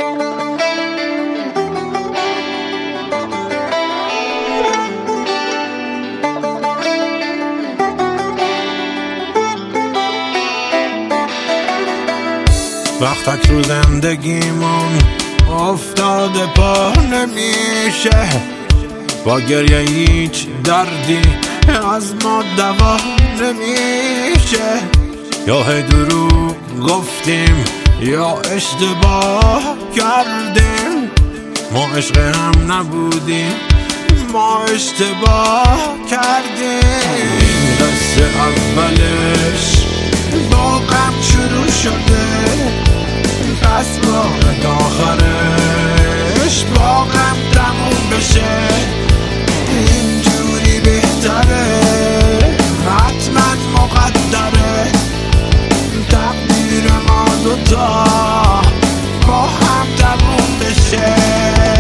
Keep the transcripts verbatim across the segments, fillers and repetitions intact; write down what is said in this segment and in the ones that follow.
وقتک رو زندگیمون افتاده پا نمیشه، با گریه هیچ دردی از ما دوا نمیشه. یا هی دروغ گفتیم یا اشتباه کردیم، ما عشق هم نبودیم، ما اشتباه کردیم. این قصه اولش با غم شروع شده، پس باید آخرش با غم تموم بشه. اینجوری بهتره، حتما مقدره، تقدیر ما دوتا با هم تموم بشه.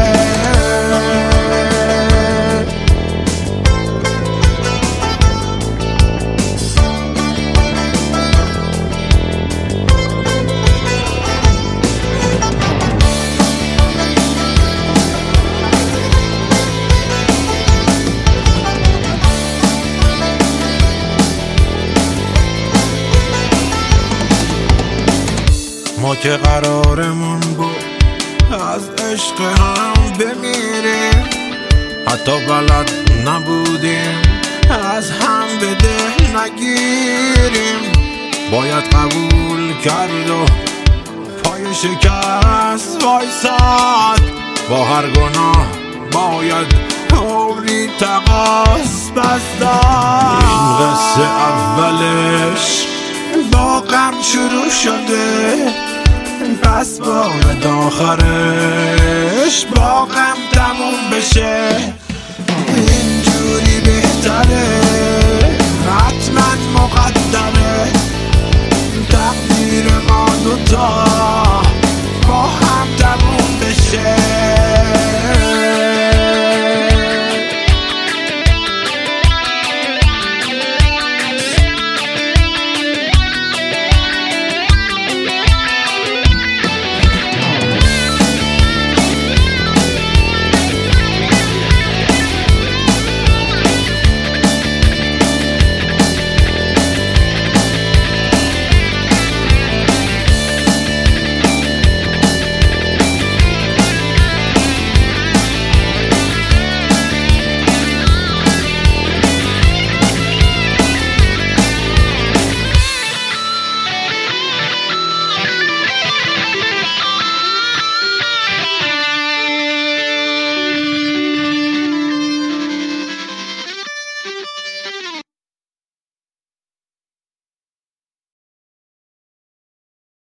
ما که قرارمون بود از عشق هم بمیریم، حتی بلد نبودیم از هم بده نگیریم. باید قبول کرد و پای شکست وایساد، با هر گناه باید عمری تقاص پس داد. این قصه اولش با غم شروع شده، پس باید آخرش با غم تموم بشه. اینجوری بهتره، حتما مقدره، تقدیر ما دوتا